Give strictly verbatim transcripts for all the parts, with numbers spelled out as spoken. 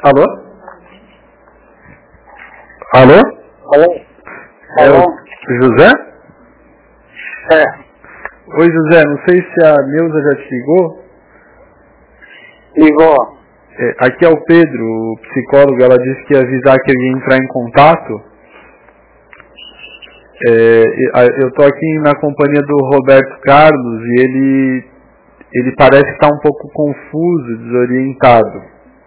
Alô? Alô? Alô? É Alô? o José? É. Oi, José, não sei se a Neuza já te ligou. Ligou. É, aqui é o Pedro, o psicólogo. Ela disse que ia avisar que eu ia entrar em contato. É, eu estou aqui na companhia do Roberto Carlos e ele, ele parece estar um pouco confuso, desorientado.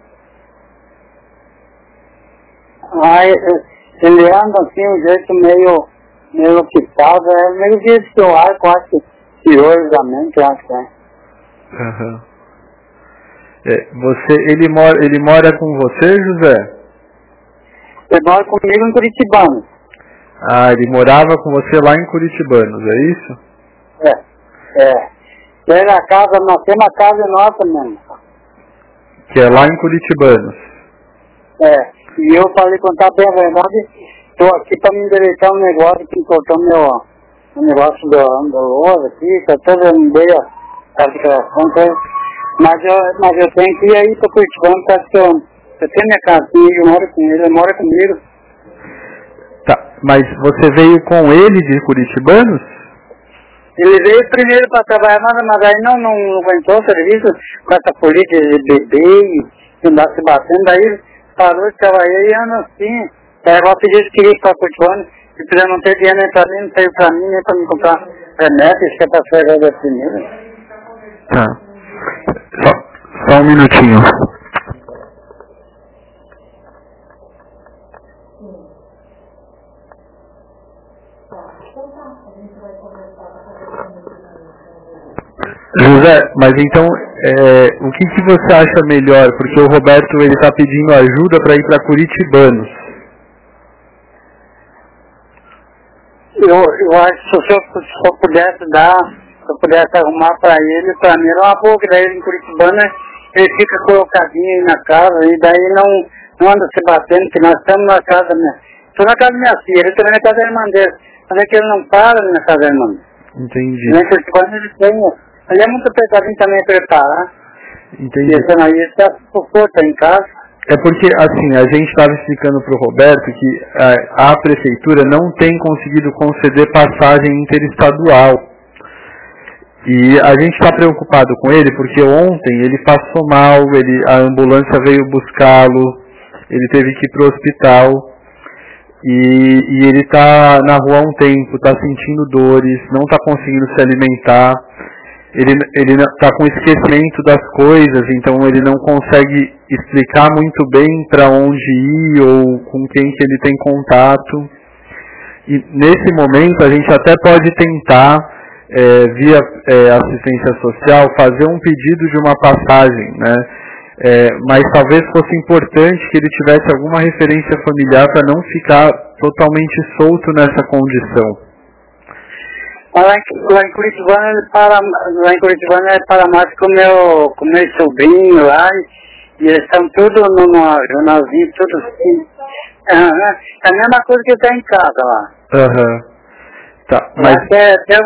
Ah, ele anda assim, um jeito meio, meio ocupado, é meio virtual, quase que tirou da mente, eu acho que é. Uhum. É, você, ele, mora, ele mora com você, José? Ele mora comigo em Curitibano. Ah, ele morava com você lá em Curitibanos, é isso? É, é. Tem a casa, nós temos a casa nossa mesmo. Que é lá em Curitibanos. É, e eu falei, contar bem a verdade, estou aqui para me endireitar um negócio que encontrou meu, um negócio do, do lousa aqui, que eu todo meio a declaração, mas eu, mas eu tenho que ir aí para Curitibano, porque eu, eu tenho minha casinha, eu moro com ele, ele mora comigo. Tá, mas você veio com ele de Curitibanos? Ele veio primeiro para trabalhar, mas, mas aí não, não, não aguentou o serviço com essa política de beber e andar se batendo, daí parou de trabalhar e anda assim. Aí ela pediu que queria ir para Curitibano, e precisa não ter dinheiro nem para mim, não saiu para mim, nem para me comprar remédio, isso que é para chegar da primeira. Tá. Só, só um minutinho. José, mas então, é, o que, que você acha melhor? Porque o Roberto ele está pedindo ajuda para ir para Curitibanos. Eu, eu acho que se eu, se eu pudesse dar, se eu pudesse arrumar para ele, para mim era uma boa, que daí ele em Curitibano, ele fica colocadinho aí na casa, e daí não, não anda se batendo, que nós estamos na casa da minha... Estou na casa da minha filha, ele também na casa da irmã dele, mas é que ele não para na casa da irmã. Entendi. Nem Curitibano ele tem, ele é muito apertadinho também a preparar. Entendi. E esse aí está por força em casa. É porque, assim, a gente estava explicando para o Roberto que a, a prefeitura não tem conseguido conceder passagem interestadual. E a gente está preocupado com ele porque ontem ele passou mal, ele, a ambulância veio buscá-lo, ele teve que ir para o hospital e, e ele está na rua há um tempo, está sentindo dores, não está conseguindo se alimentar. Ele ele está com esquecimento das coisas, então ele não consegue explicar muito bem para onde ir ou com quem que ele tem contato. E nesse momento a gente até pode tentar, é, via é, assistência social, fazer um pedido de uma passagem, né? É, mas talvez fosse importante que ele tivesse alguma referência familiar para não ficar totalmente solto nessa condição. Lá em, lá em Curitibano ele para, lá em Curitibano ele para mais com o meu, com meu sobrinho lá, e, e eles estão tudo numa jornalzinho, tudo assim. Uhum. É a mesma coisa que está em casa lá. Aham. Uhum. Tá, mas... Lá até, até,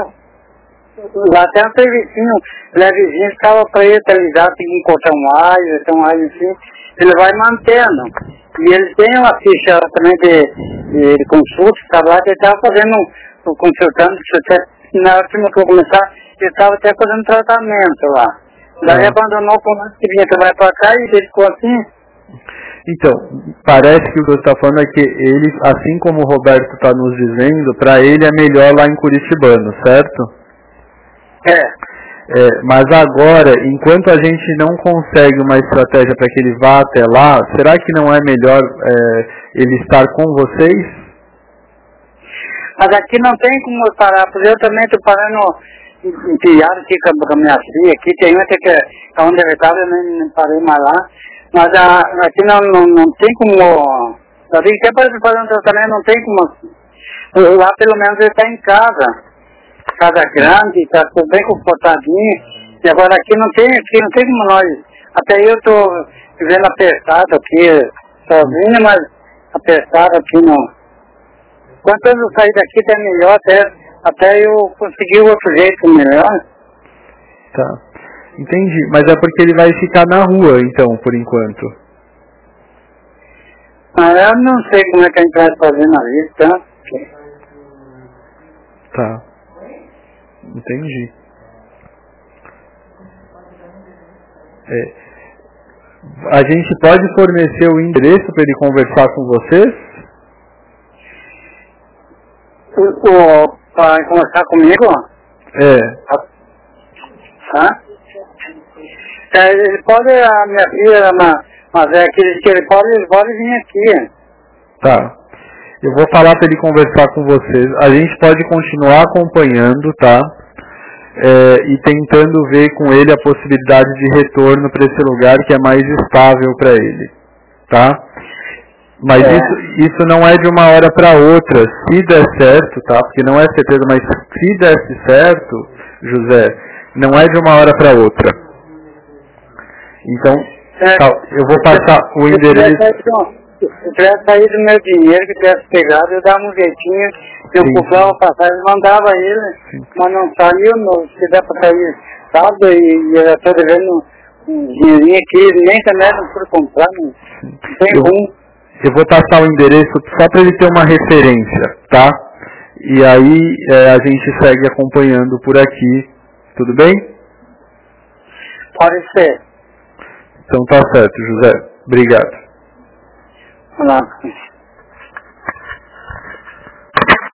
lá até um servicinho levezinho, ficava para ele televisar, tem que encontrar um raio, tem um raio assim, ele vai mantendo. E ele tem uma ficha também de, de, de consulta, estava lá, que ele estava fazendo, consultando, que você na última que eu começar, ele estava até fazendo tratamento lá. Daí ah. abandonou o comando que vinha trabalhar para cá e ele ficou assim. Então, parece que o que você está falando é que ele, assim como o Roberto está nos dizendo, para ele é melhor lá em Curitibano, certo? É. é. Mas agora, enquanto a gente não consegue uma estratégia para que ele vá até lá, será que não é melhor é, ele estar com vocês? Mas aqui não tem como eu parar, porque eu também estou parando em piado aqui com a minha filha, aqui tem uma que é onde ele estava, eu nem, nem parei mais lá, mas a, aqui não, não, não tem como, eu digo que para fazer um tratamento não tem como, lá pelo menos ele está em casa, casa grande, está tudo bem confortadinho, e agora aqui não tem, aqui não tem como nós, até eu estou vivendo apertado aqui, sozinho, mas apertado aqui não. Quanto eu sair daqui até melhor, até, até eu conseguir outro jeito melhor. Tá. Entendi. Mas é porque ele vai ficar na rua, então, por enquanto. Ah, eu não sei como é que a gente vai fazer na vida, tá? Tá. Entendi. É. A gente pode fornecer o endereço para ele conversar com vocês? Para conversar comigo? É. Hã? É, ele pode, a minha filha, mas, mas é que, que ele pode, ele pode vir aqui. Tá. Eu vou falar para ele conversar com vocês. A gente pode continuar acompanhando, tá? É, e tentando ver com ele a possibilidade de retorno para esse lugar que é mais estável para ele, tá? Mas é. isso, isso não é de uma hora para outra. Se der certo, tá? Porque não é certeza, mas se desse certo, José, não é de uma hora para outra. Então, é. tá, eu vou passar o endereço. Se tivesse saído do meu dinheiro, que tivesse pegado, eu dava um jeitinho, eu comprava passagem e mandava ele, sim, mas não saiu, não, se der para sair sábado, e, e eu já estou devendo um dinheirinho aqui, nem também não pude comprar, não, não tem eu, ruim. Eu vou passar o endereço só para ele ter uma referência, tá? E aí é, a gente segue acompanhando por aqui, tudo bem? Pode ser. Então tá certo, José. Obrigado. Olá.